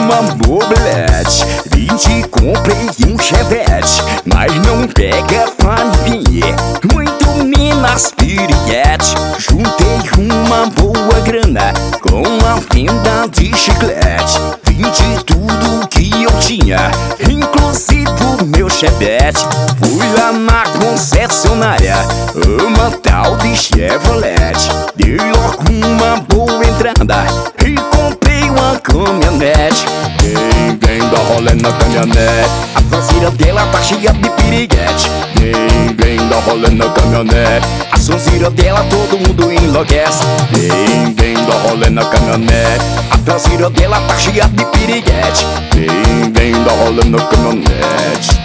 uma mobilete, vim te comprei um chevette, mas não pega pra ninguém, muito minas piriguete. Juntei uma boa grana com a venda de chiclete, vendi tudo que eu tinha, inclusive o meu chevette. Fui lá na concessionária, uma tal de Chevrolet, dei logo uma boa entrada e comprei uma caminhonete. Ninguém dá rolê na caminhonete, a traseira dela tá cheia de piriguete. Ninguém dá rolê na caminhonete, a sonzeira dela todo mundo enlouquece. Ninguém dá rolê na caminhonete, a traseira dela tá cheia de piriguete. Ninguém dá rolê na caminhonete.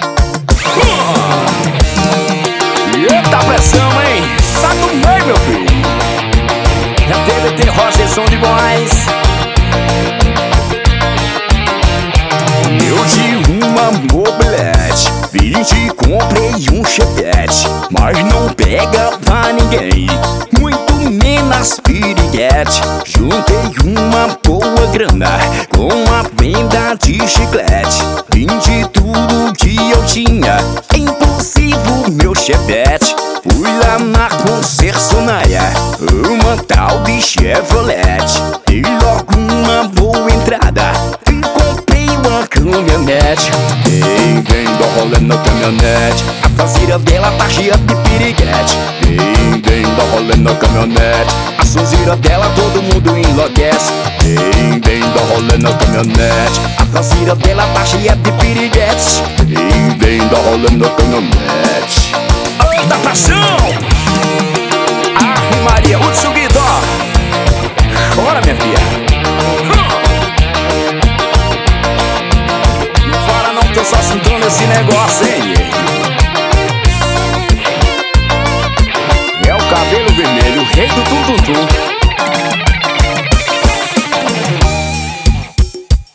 Eita pressão, hein? Sai do meio, meu filho. Já TVT Roger, som de voz. Eu de uma mobilete, vim te comprei um chevette, mas não pega pra ninguém, muito menos piriguete. Juntei uma boa grana com a venda de chiclete, vendi tudo que eu tinha, inclusive o meu chevette. Fui lá na concessionária, uma tal de Chevrolet, dei logo uma boa entrada e comprei uma caminhonete. Ninguém dá rolê na caminhonete, a traseira dela tá cheia de piriguete. Ninguém dá rolê na caminhonete, a sonzeira dela todo mundo enlouquece. Ninguém dá rolê na caminhonete, a traseira dela tá cheia de piriguete. Ninguém dá rolê na caminhonete. Da paixão! Ah, Maria, o Tsugido! Chora, minha filha! Não fala não, tô só sentindo esse negócio, hein? É o cabelo vermelho, o rei do tum-tum-tum.